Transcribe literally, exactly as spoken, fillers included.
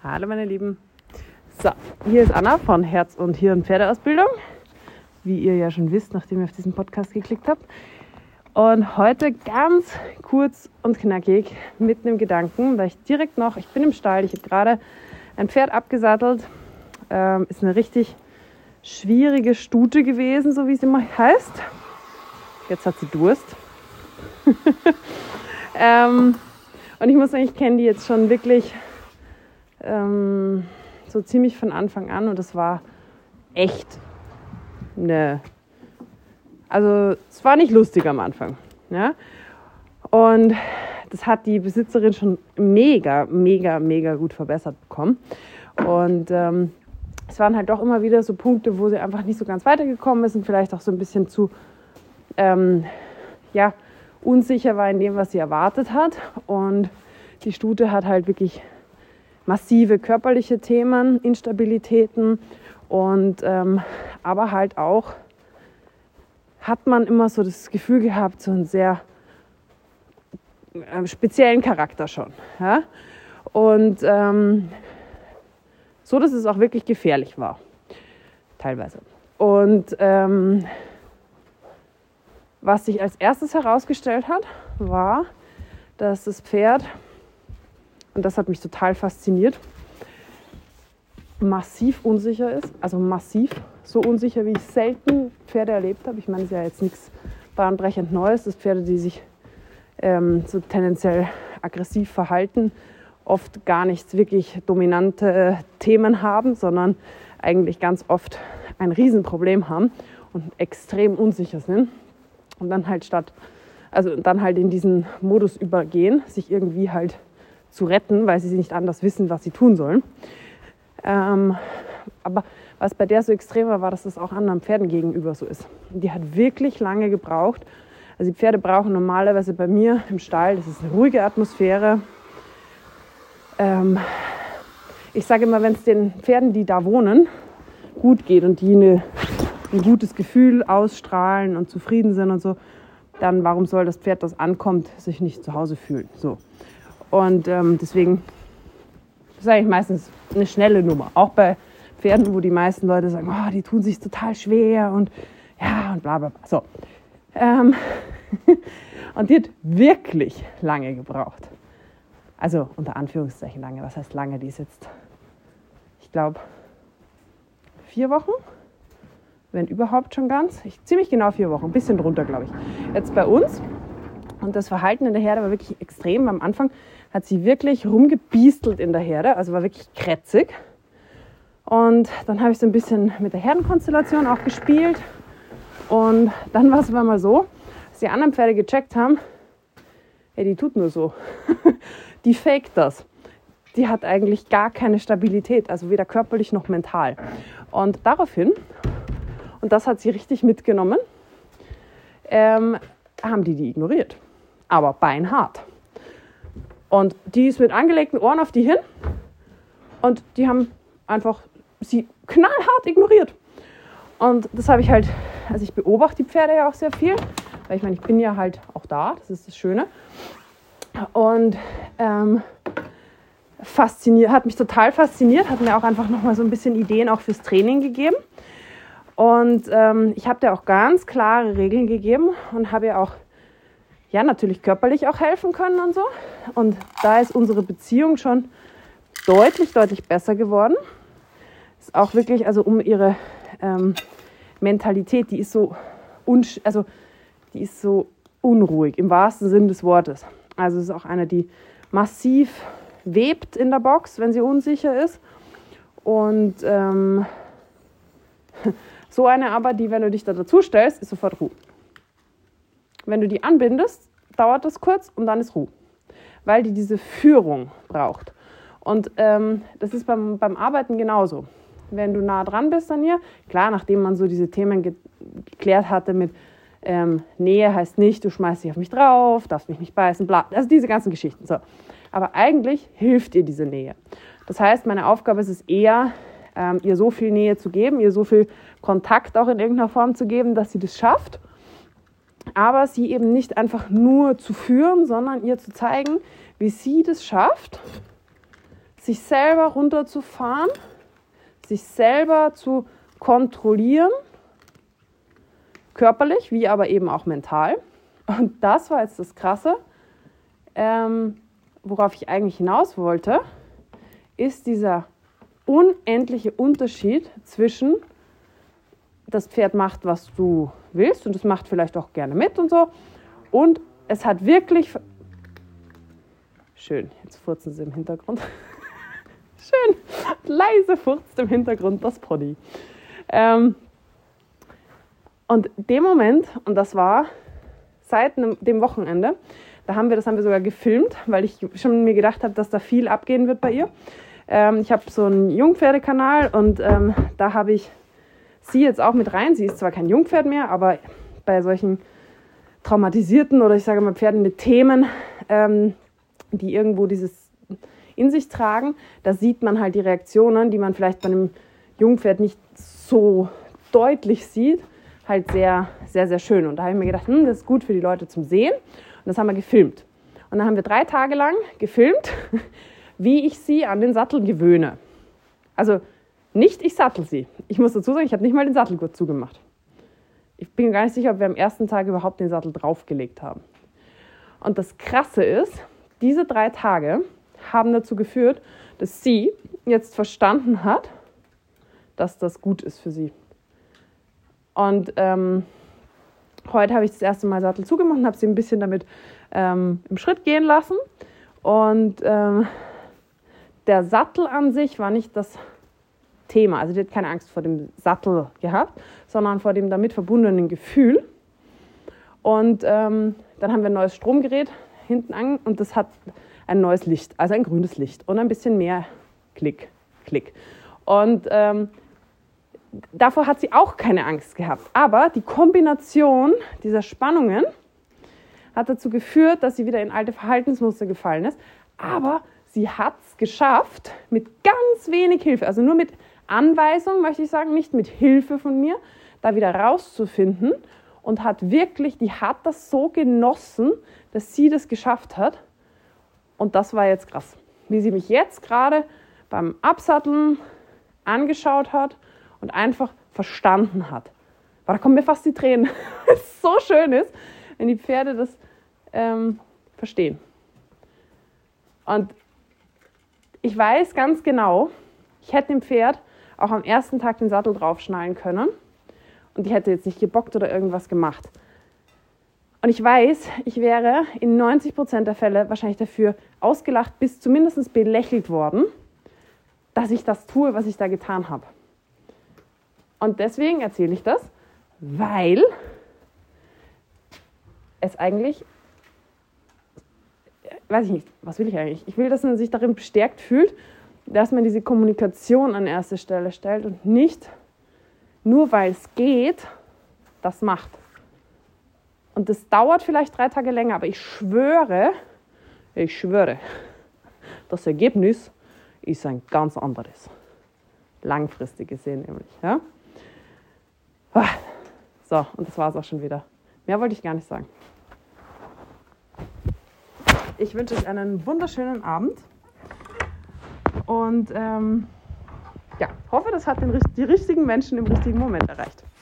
Hallo meine Lieben. So, hier ist Anna von Herz- und Hirn-Pferdeausbildung. Wie ihr ja schon wisst, nachdem ihr auf diesen Podcast geklickt habt. Und heute ganz kurz und knackig mit einem Gedanken, weil ich direkt noch, ich bin im Stall, ich habe gerade ein Pferd abgesattelt. Ähm, ist eine richtig schwierige Stute gewesen, so wie sie mal heißt. Jetzt hat sie Durst. ähm, und ich muss sagen, ich kenne die jetzt schon wirklich ähm, so ziemlich von Anfang an. Und das war echt eine... Also es war nicht lustig am Anfang. Ja? Und das hat die Besitzerin schon mega, mega, mega gut verbessert bekommen. Und ähm, es waren halt doch immer wieder so Punkte, wo sie einfach nicht so ganz weitergekommen ist und vielleicht auch so ein bisschen zu ähm, ja, unsicher war in dem, was sie erwartet hat. Und die Stute hat halt wirklich massive körperliche Themen, Instabilitäten und ähm, aber halt auch hat man immer so das Gefühl gehabt, so einen sehr äh, speziellen Charakter schon. Ja? Und ähm, so, dass es auch wirklich gefährlich war, teilweise. Und ähm, was sich als erstes herausgestellt hat, war, dass das Pferd, und das hat mich total fasziniert, massiv unsicher ist, also massiv, so unsicher, wie ich selten Pferde erlebt habe. Ich meine, es ist ja jetzt nichts bahnbrechend Neues, dass Pferde, die sich ähm, so tendenziell aggressiv verhalten, oft gar nichts wirklich dominante Themen haben, sondern eigentlich ganz oft ein Riesenproblem haben und extrem unsicher sind und dann halt statt, also dann halt in diesen Modus übergehen, sich irgendwie halt zu retten, weil sie nicht anders wissen, was sie tun sollen. Ähm, aber was bei der so extrem war, war, dass das auch anderen Pferden gegenüber so ist. Die hat wirklich lange gebraucht. Also die Pferde brauchen normalerweise bei mir im Stall, das ist eine ruhige Atmosphäre. Ähm, ich sage immer, wenn es den Pferden, die da wohnen, gut geht und die eine, ein gutes Gefühl ausstrahlen und zufrieden sind und so, dann warum soll das Pferd, das ankommt, sich nicht zu Hause fühlen? So. Und ähm, deswegen ist eigentlich meistens eine schnelle Nummer. Auch bei Pferden, wo die meisten Leute sagen, oh, die tun sich total schwer und ja und bla bla bla. So. Ähm und die hat wirklich lange gebraucht. Also unter Anführungszeichen lange. Was heißt lange? Die ist jetzt, ich glaube, vier Wochen, wenn überhaupt schon ganz. Ich, ziemlich genau vier Wochen, ein bisschen drunter, glaube ich. Jetzt bei uns. Und das Verhalten in der Herde war wirklich extrem. Am Anfang hat sie wirklich rumgebiestelt in der Herde, also war wirklich krätzig. Und dann habe ich so ein bisschen mit der Herdenkonstellation auch gespielt. Und dann war es aber mal so, dass die anderen Pferde gecheckt haben, ja, die tut nur so. Die faked das. Die hat eigentlich gar keine Stabilität, also weder körperlich noch mental. Und daraufhin, und das hat sie richtig mitgenommen, ähm, haben die die ignoriert. Aber beinhart. Und die ist mit angelegten Ohren auf die hin und die haben einfach sie knallhart ignoriert. Und das habe ich halt, also ich beobachte die Pferde ja auch sehr viel, weil ich meine, ich bin ja halt auch da, das ist das Schöne. Und ähm, fasziniert, hat mich total fasziniert, hat mir auch einfach nochmal so ein bisschen Ideen auch fürs Training gegeben. Und ähm, ich habe dir auch ganz klare Regeln gegeben und habe ihr auch ja, natürlich körperlich auch helfen können und so. Und da ist unsere Beziehung schon deutlich, deutlich besser geworden. Ist auch wirklich, also um ihre ähm, Mentalität, die ist so, unsch- also die ist so unruhig, im wahrsten Sinn des Wortes. Also es ist auch eine, die massiv webt in der Box, wenn sie unsicher ist. Und ähm, so eine aber, die, wenn du dich da dazu stellst, ist sofort Ruhe. Wenn du die anbindest, dauert das kurz und dann ist Ruhe. Weil die diese Führung braucht. Und ähm, das ist beim, beim Arbeiten genauso. Wenn du nah dran bist an ihr, klar, nachdem man so diese Themen ge- geklärt hatte mit ähm, Nähe heißt nicht, du schmeißt dich auf mich drauf, darfst mich nicht beißen, bla, also diese ganzen Geschichten. So. Aber eigentlich hilft ihr diese Nähe. Das heißt, meine Aufgabe ist es eher, ähm, ihr so viel Nähe zu geben, ihr so viel Kontakt auch in irgendeiner Form zu geben, dass sie das schafft. Aber sie eben nicht einfach nur zu führen, sondern ihr zu zeigen, wie sie das schafft, sich selber runterzufahren, sich selber zu kontrollieren, körperlich, wie aber eben auch mental. Und das war jetzt das Krasse, ähm, worauf ich eigentlich hinaus wollte, ist dieser unendliche Unterschied zwischen, das Pferd macht, was du willst und es macht vielleicht auch gerne mit und so. Und es hat wirklich... Schön, jetzt furzen sie im Hintergrund. Schön, leise furzt im Hintergrund das Poddy. Ähm, und dem Moment, und das war seit dem Wochenende, da haben wir, das haben wir sogar gefilmt, weil ich schon mir gedacht habe, dass da viel abgehen wird bei ihr. Ähm, ich habe so einen Jungpferdekanal und ähm, da habe ich sie jetzt auch mit rein. Sie ist zwar kein Jungpferd mehr, aber bei solchen traumatisierten oder ich sage mal Pferden mit Themen, ähm, die irgendwo dieses in sich tragen, da sieht man halt die Reaktionen, die man vielleicht bei einem Jungpferd nicht so deutlich sieht, halt sehr, sehr, sehr schön. Und da habe ich mir gedacht, hm, das ist gut für die Leute zum Sehen. Und das haben wir gefilmt. Und dann haben wir drei Tage lang gefilmt, wie ich sie an den Sattel gewöhne. Also nicht, ich sattel sie. Ich muss dazu sagen, ich habe nicht mal den Sattelgurt zugemacht. Ich bin gar nicht sicher, ob wir am ersten Tag überhaupt den Sattel draufgelegt haben. Und das Krasse ist, diese drei Tage haben dazu geführt, dass sie jetzt verstanden hat, dass das gut ist für sie. Und ähm, heute habe ich das erste Mal Sattel zugemacht und habe sie ein bisschen damit ähm, im Schritt gehen lassen. Und ähm, der Sattel an sich war nicht das Thema. Also die hat keine Angst vor dem Sattel gehabt, sondern vor dem damit verbundenen Gefühl. Und ähm, dann haben wir ein neues Stromgerät hinten an und das hat ein neues Licht, also ein grünes Licht und ein bisschen mehr Klick, Klick. Und ähm, davor hat sie auch keine Angst gehabt. Aber die Kombination dieser Spannungen hat dazu geführt, dass sie wieder in alte Verhaltensmuster gefallen ist. Aber sie hat es geschafft, mit ganz wenig Hilfe, also nur mit Anweisung, möchte ich sagen, nicht mit Hilfe von mir, da wieder rauszufinden und hat wirklich, die hat das so genossen, dass sie das geschafft hat. Und das war jetzt krass, wie sie mich jetzt gerade beim Absatteln angeschaut hat und einfach verstanden hat. Aber da kommen mir fast die Tränen, weil es so schön ist, wenn die Pferde das ähm, verstehen. Und ich weiß ganz genau, ich hätte dem Pferd auch am ersten Tag den Sattel draufschnallen können und die hätte jetzt nicht gebockt oder irgendwas gemacht. Und ich weiß, ich wäre in neunzig Prozent der Fälle wahrscheinlich dafür ausgelacht bis zumindest belächelt worden, dass ich das tue, was ich da getan habe. Und deswegen erzähle ich das, weil es eigentlich, weiß ich nicht, was will ich eigentlich? Ich will, dass man sich darin bestärkt fühlt, dass man diese Kommunikation an erste Stelle stellt und nicht nur, weil es geht, das macht. Und das dauert vielleicht drei Tage länger, aber ich schwöre, ich schwöre, das Ergebnis ist ein ganz anderes. Langfristig gesehen nämlich. Ja? So, und das war es auch schon wieder. Mehr wollte ich gar nicht sagen. Ich wünsche euch einen wunderschönen Abend und ähm, ja, hoffe, das hat den, die richtigen Menschen im richtigen Moment erreicht.